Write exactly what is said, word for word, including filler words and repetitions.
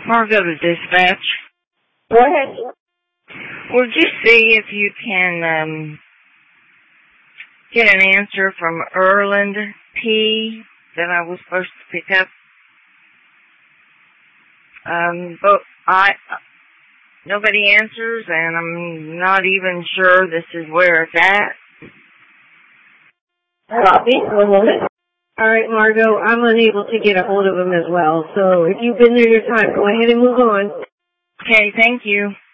Margot to dispatch. Go ahead. Would you see if you can um, get an answer from Erland P. that I was supposed to pick up? Um, but I, nobody answers, and I'm not even sure this is where it's at. Copy. One moment. All right, Margot, I'm unable to get a hold of him as well. So if you've been there your time, go ahead and move on. Okay, thank you.